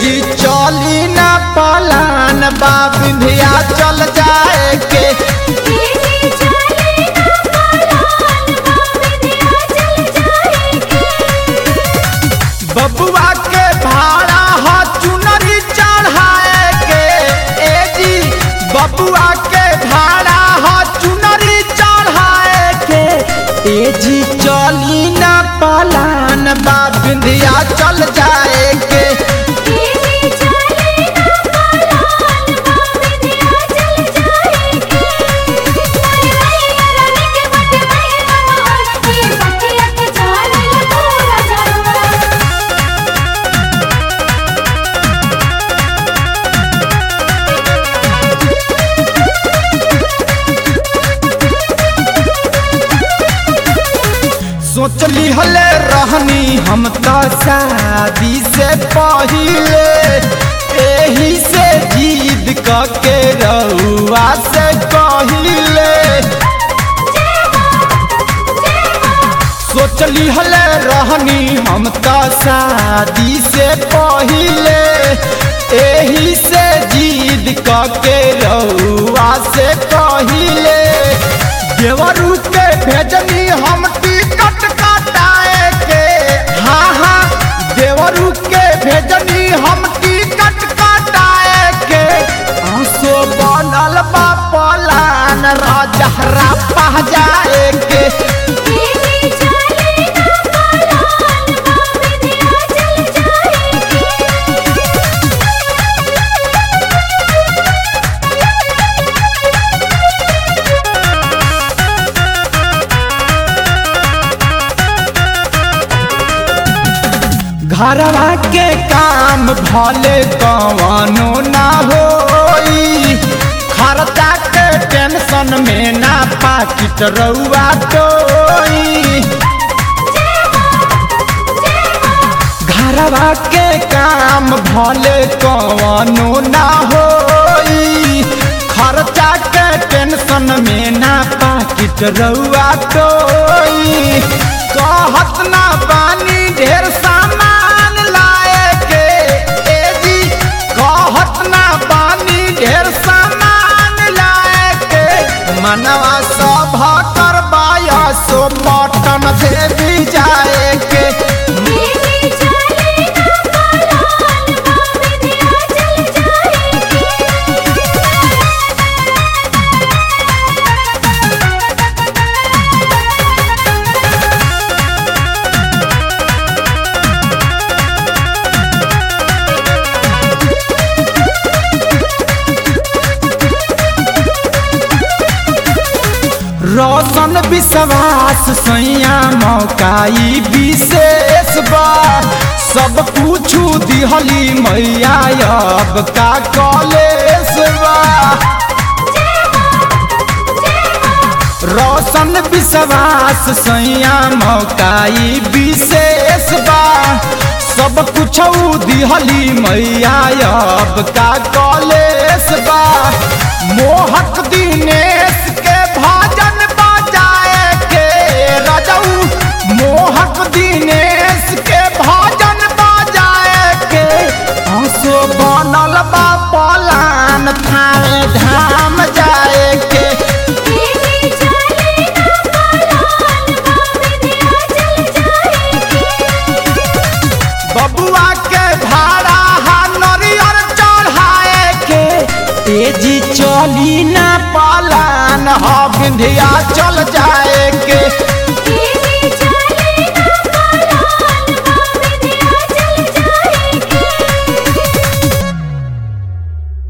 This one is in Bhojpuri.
जी चली ना पलान बा विंध्याचल जाए के। बबुआ के भाड़ा हो चुनरी चढ़ाए के। ए जी बबुआ के भाड़ा हो चुनरी चढ़ाए के। ए जी चली ना पलान बा विंध्याचल जाए के। सोचली हले रहनी हम तो शादी से पहिले, एही से जिद के रउआ से कहिले। सोचली हले रहनी हम तो शादी से पहिले, एही से जिद के रउआ से कहिले। देवरू के भेजनी हम टिकट कटाए के। हाँ हाँ देवरू के भेजनी हम टिकट कटाए के। आंसू बनल बा पलान राजहरा पह जाए के। घरवा के काम भले कवनो ना होई, खर्चा के टेंशन में ना पाकिट रउआ टोई। घरवा के काम भले कवनो ना होई, खर्चा के टेंशन में ना पाकिट रउआ टोई। कहत ना बानी ढेर सामान लाए के। ए जी कहत ना बानी ढेर सामान लाए के। मनवा सब करवाया सो पटन देवी जाए के। रोशन विश्वास सैया मौकाई विशेष बा। सब कुछ दिहली मैया अब का कॉलेज बा। रोशन विश्वास सैया मौकाई विशेष बा। सब कुछ दिहली मैया अब का कॉलेज बा। मोहत